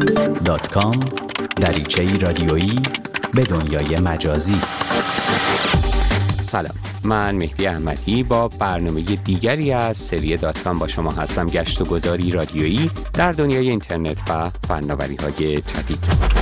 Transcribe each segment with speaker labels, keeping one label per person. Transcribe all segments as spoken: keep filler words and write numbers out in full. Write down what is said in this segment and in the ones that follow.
Speaker 1: دات کام دریچه‌ای رادیویی به دنیای مجازی.
Speaker 2: سلام، من مهدی احمدی با برنامه دیگری از سری دات کام با شما هستم. گشت و گذاری رادیویی در دنیای اینترنت و فناوری‌های جدید.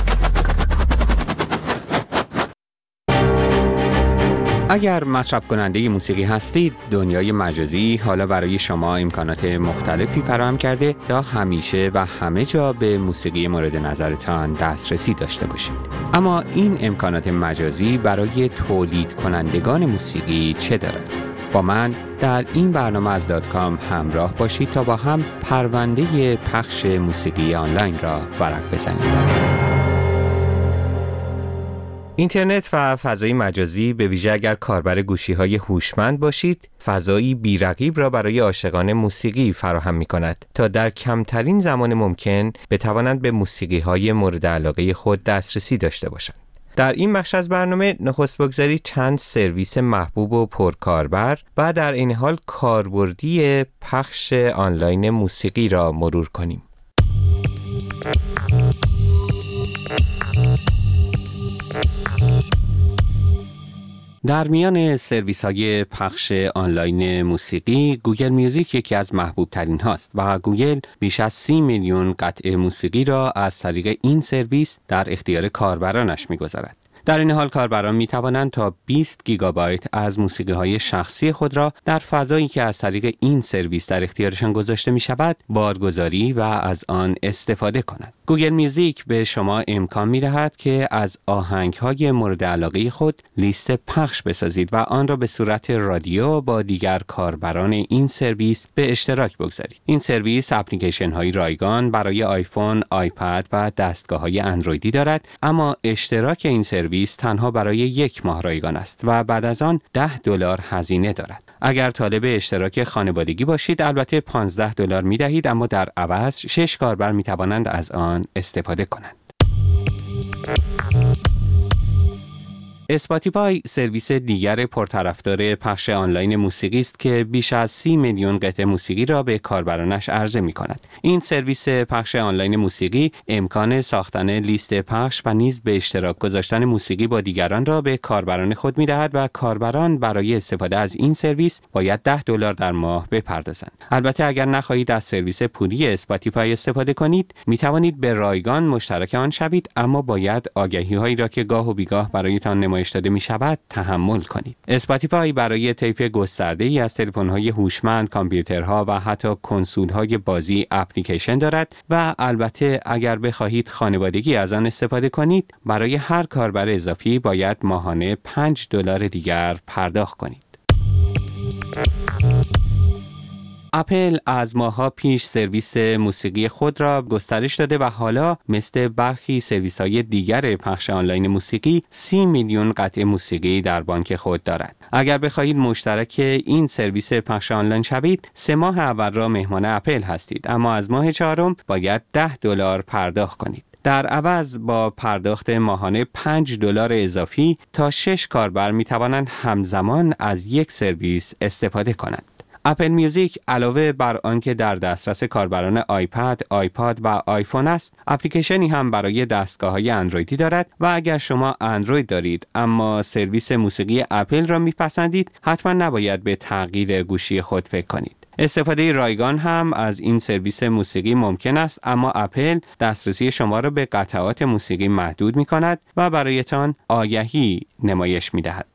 Speaker 2: اگر مصرف کننده موسیقی هستید، دنیای مجازی حالا برای شما امکانات مختلفی فراهم کرده تا همیشه و همه جا به موسیقی مورد نظرتان دسترسی داشته باشید. اما این امکانات مجازی برای تولید کنندگان موسیقی چه دارد؟ با من در این برنامه از دات کام همراه باشید تا با هم پرونده پخش موسیقی آنلاین را ورق بزنیم. اینترنت و فضای مجازی به ویژه اگر کاربر گوشی‌های هوشمند باشید، فضایی بی‌رقیب را برای عاشقان موسیقی فراهم می‌کند تا در کمترین زمان ممکن بتوانند به موسیقی‌های مورد علاقه خود دسترسی داشته باشند. در این بخش از برنامه نخست بگذارید چند سرویس محبوب و پرکاربر و در این حال کاربردی پخش آنلاین موسیقی را مرور کنیم. در میان سرویس‌های پخش آنلاین موسیقی، گوگل میوزیک یکی از محبوب ترین هاست و گوگل بیش از سی میلیون قطعه موسیقی را از طریق این سرویس در اختیار کاربرانش می‌گذارد. در این حال کاربران می توانند تا بیست گیگابایت از موسیقی‌های شخصی خود را در فضایی که از طریق این سرویس در اختیارشان گذاشته می شود بارگذاری و از آن استفاده کنند. گوگل میوزیک به شما امکان می دهد که از آهنگ‌های مورد علاقه خود لیست پخش بسازید و آن را به صورت رادیو با دیگر کاربران این سرویس به اشتراک بگذارید. این سرویس اپلیکیشن‌های رایگان برای آیفون، آیپد و دستگاه‌های اندرویدی دارد، اما اشتراک این سرویس تنها برای یک ماه رایگان است و بعد از آن ده دلار هزینه دارد. اگر طالب اشتراک خانوادگی باشید البته پانزده دلار می دهید، اما در عوض شش کاربر می توانند از آن استفاده کنند. اسپاتیفای سرویس دیگر پرطرفدار پخش آنلاین موسیقی است که بیش از سی میلیون قطعه موسیقی را به کاربرانش عرضه می کند. این سرویس پخش آنلاین موسیقی امکان ساختن لیست پخش و نیز به اشتراک گذاشتن موسیقی با دیگران را به کاربران خود می دهد و کاربران برای استفاده از این سرویس باید ده دلار در ماه بپردازند. البته اگر نخواهید از سرویس پولی اسپاتیفای استفاده کنید، می توانید به رایگان مشترک آن شوید، اما باید آگهی هایی را که گاه و بیگاه برایتان نمایش داده می شود تحمل کنید. اسپاتیفای برای طیف گسترده‌ای از تلفن‌های هوشمند، کامپیوترها و حتی کنسول‌های بازی اپلیکیشن دارد و البته اگر بخواهید خانوادگی از آن استفاده کنید، برای هر کاربر اضافی باید ماهانه پنج دلار دیگر پرداخت کنید. اپل از ماه‌ها پیش سرویس موسیقی خود را گسترش داده و حالا مثل برخی سرویس‌های دیگر پخش آنلاین موسیقی سی میلیون قطعه موسیقی در بانک خود دارد. اگر بخواهید مشترک این سرویس پخش آنلاین شوید، سه ماه اول را مهمان اپل هستید، اما از ماه چهارم باید ده دلار پرداخت کنید. در عوض با پرداخت ماهانه پنج دلار اضافی تا شش کاربر می توانند همزمان از یک سرویس استفاده کنند. اپل میوزیک علاوه بر آنکه در دسترس کاربران آیپد، آیپاد و آیفون است، اپلیکیشنی هم برای دستگاه‌های اندرویدی دارد و اگر شما اندروید دارید اما سرویس موسیقی اپل را میپسندید، حتما نباید به تغییر گوشی خود فکر کنید. استفاده رایگان هم از این سرویس موسیقی ممکن است، اما اپل دسترسی شما را به قطعات موسیقی محدود می‌کند و برایتان آگهی نمایش می‌دهد.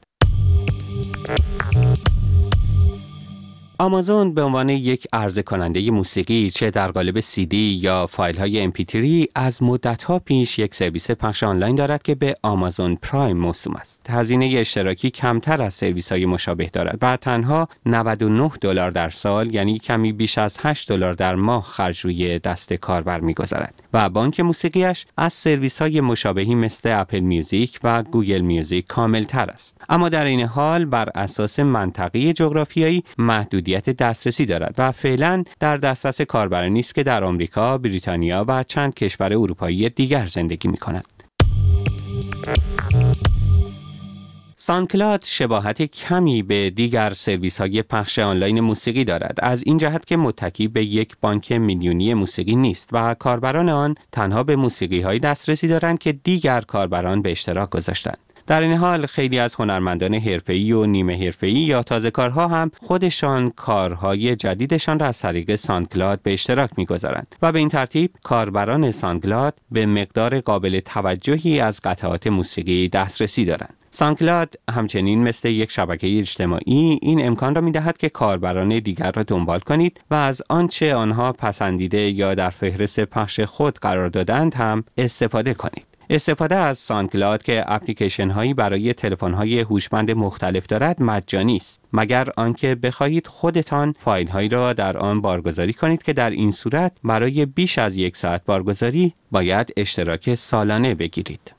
Speaker 2: آمازون به عنوان یک عرضه کننده موسیقی چه در قالب سی دی یا فایل های ام پی تری از مدت‌ها پیش یک سرویس پخش آنلاین دارد که به آمازون پرایم موسوم است. هزینه اشتراکی کمتر از سرویس‌های مشابه دارد و تنها نود و نه دلار در سال، یعنی کمی بیش از هشت دلار در ماه خرج روی دست کاربر می‌گذارد و بانک موسیقیش از سرویس‌های مشابهی مثل اپل میوزیک و گوگل میوزیک کاملتر است. اما در این حال بر اساس منطقه جغرافیایی محدودیت دسترسی دارد و فعلا در دسترس کاربرانی نیست که در آمریکا، بریتانیا و چند کشور اروپایی دیگر زندگی می‌کنند. ساندکلاد شباهت کمی به دیگر سرویس‌های پخش آنلاین موسیقی دارد، از این جهت که متکی به یک بانک میلیونی موسیقی نیست و کاربران آن تنها به موسیقی‌های دسترسی دارند که دیگر کاربران به اشتراک گذاشتند. در این حال خیلی از هنرمندان حرفه‌ای و نیمه حرفه‌ای یا تازه‌کارها هم خودشان کارهای جدیدشان را از طریق ساندکلاد به اشتراک می‌گذارند و به این ترتیب کاربران ساندکلاد به مقدار قابل توجهی از قطعات موسیقی دسترسی دارند. ساندکلاد همچنین مثل یک شبکه اجتماعی این امکان را می‌دهد که کاربران دیگر را دنبال کنید و از آنچه آنها پسندیده یا در فهرست پخش خود قرار دادند هم استفاده کنید. استفاده از ساندکلاد که اپلیکیشن هایی برای تلفن های هوشمند مختلف دارد مجانی است، مگر آنکه بخواهید خودتان فایل هایی را در آن بارگذاری کنید که در این صورت برای بیش از یک ساعت بارگذاری باید اشتراک سالانه بگیرید.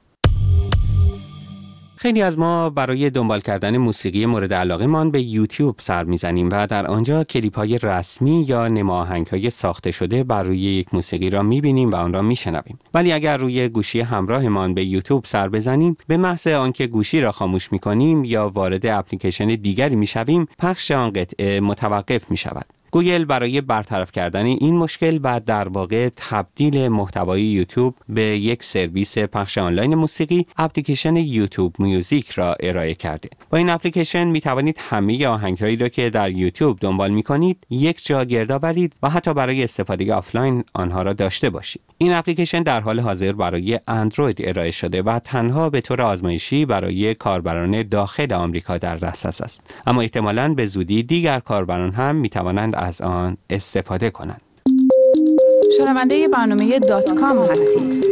Speaker 2: خیلی از ما برای دنبال کردن موسیقی مورد علاقه مان به یوتیوب سر میزنیم و در آنجا کلیپ های رسمی یا نماهنگ های ساخته شده بر روی یک موسیقی را میبینیم و آن را میشنویم. ولی اگر روی گوشی همراهمان به یوتیوب سر بزنیم، به محض آنکه گوشی را خاموش میکنیم یا وارد اپلیکیشن دیگری میشویم، پخش آن قطعه متوقف میشود. گوگل برای برطرف کردن این مشکل و در واقع تبدیل محتوای یوتیوب به یک سرویس پخش آنلاین موسیقی، اپلیکیشن یوتیوب میوزیک را ارائه کرده. با این اپلیکیشن می توانید همه آهنگهایی را که در یوتیوب دنبال می کنید یک جا گرد آورید و حتی برای استفاده آفلاین آنها را داشته باشید. این اپلیکیشن در حال حاضر برای اندروید ارائه شده و تنها به طور آزمایشی برای کاربران داخل آمریکا در دسترس است. اما احتمالاً به زودی دیگر کاربران هم می توانند از آن استفاده کنند.
Speaker 3: شنونده برنامه دات کام هستید.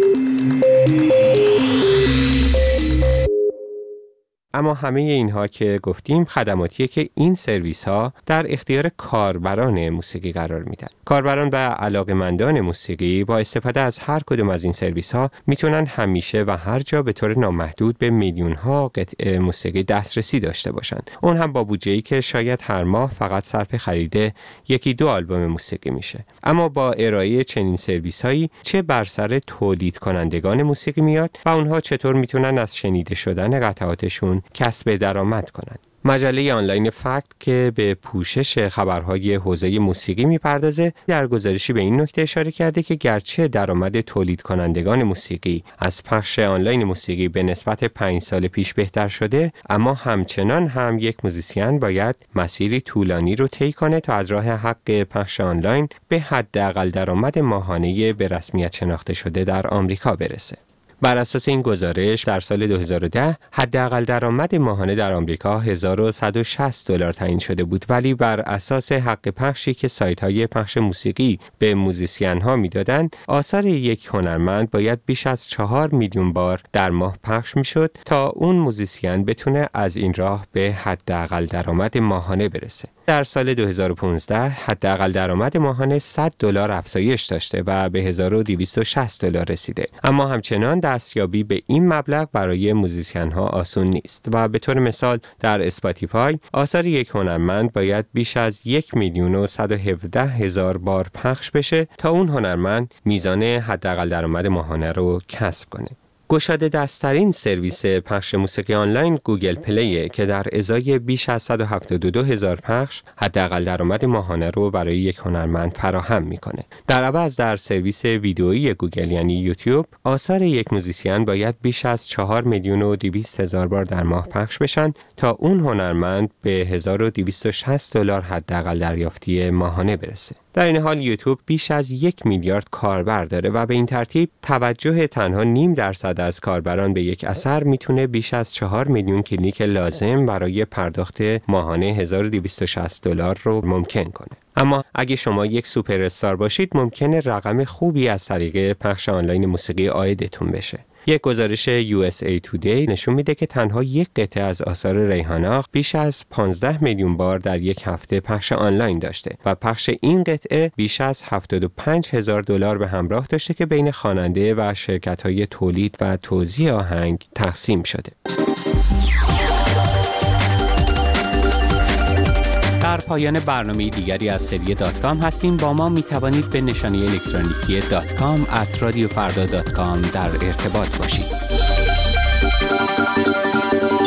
Speaker 2: اما همه اینها که گفتیم خدماتیه که این سرویس ها در اختیار کاربران موسیقی قرار میدن. کاربران و علاقه‌مندان موسیقی با استفاده از هر کدوم از این سرویس ها میتونن همیشه و هر جا به طور نامحدود به میلیون ها قطعه موسیقی دسترسی داشته باشن. اون هم با بودجه‌ای که شاید هر ماه فقط صرف خرید یکی دو آلبوم موسیقی میشه. اما با ارائه چنین سرویس هایی چه بر سر تولید کنندگان موسیقی میاد و اونها چطور میتونن از شنیده شدن قطعاتشون کسب درآمد کنند. مجله آنلاین فکت که به پوشش خبرهای حوزه موسیقی میپردازه در گزارشی به این نکته اشاره کرده که گرچه درآمد تولید کنندگان موسیقی از پخش آنلاین موسیقی به نسبت پنج سال پیش بهتر شده، اما همچنان هم یک موزیسین باید مسیری طولانی رو طی کنه تا از راه حق پخش آنلاین به حداقل درآمد ماهانه به رسمیت شناخته شده در آمریکا برسه. بر اساس این گزارش در سال دو هزار و ده حداقل درآمد ماهانه در آمریکا هزار و صد و شصت دلار تعیین شده بود، ولی بر اساس حق پخشی که سایت‌های پخش موسیقی به موزیسین‌ها میدادند، آثار یک هنرمند باید بیش از چهار میلیون بار در ماه پخش میشد تا اون موزیسین بتونه از این راه به حداقل درآمد ماهانه برسه. در سال دو هزار و پانزده حداقل درآمد ماهانه صد دلار افزایش داشته و به هزار و دویست و شصت دلار رسیده، اما همچنان دستیابی به این مبلغ برای موزیسین‌ها آسون نیست و به طور مثال در اسپاتیفای آثار یک هنرمند باید بیش از یک میلیون و صد و هفده هزار بار پخش بشه تا اون هنرمند میزان حداقل درآمد ماهانه رو کسب کنه. گشاده دست‌ترین سرویس پخش موسیقی آنلاین گوگل پلی که در ازای بیش از صد و هفتاد و دو هزار پخش حداقل درآمد ماهانه رو برای یک هنرمند فراهم میکنه. در عوض در سرویس ویدئویی گوگل یعنی یوتیوب آثار یک موزیسین باید بیش از چهار میلیون و دویست هزار بار در ماه پخش بشن تا اون هنرمند به هزار و دویست و شصت دلار حداقل دریافتی ماهانه برسه. در این حال یوتیوب بیش از یک میلیارد کاربر داره و به این ترتیب توجه تنها نیم درصد از کاربران به یک اثر میتونه بیش از چهار میلیون کلیک لازم برای پرداخت ماهانه هزار و دویست و شصت دلار رو ممکن کنه. اما اگه شما یک سوپر استار باشید ممکنه رقم خوبی از طریق پخش آنلاین موسیقی عایدتون بشه. یک گزارش یو اس ای Today نشون میده که تنها یک قطعه از آثار ریحانا بیش از پانزده میلیون بار در یک هفته پخش آنلاین داشته و پخش این قطعه بیش از هفتاد و پنج هزار دلار به همراه داشته که بین خواننده و شرکت‌های تولید و توزیع آهنگ تقسیم شده. در پایان برنامه دیگری از سری دات کام هستیم. با ما می توانید به نشانی الکترونیکی دات کام ات رادیو فردا دات کام در ارتباط باشید.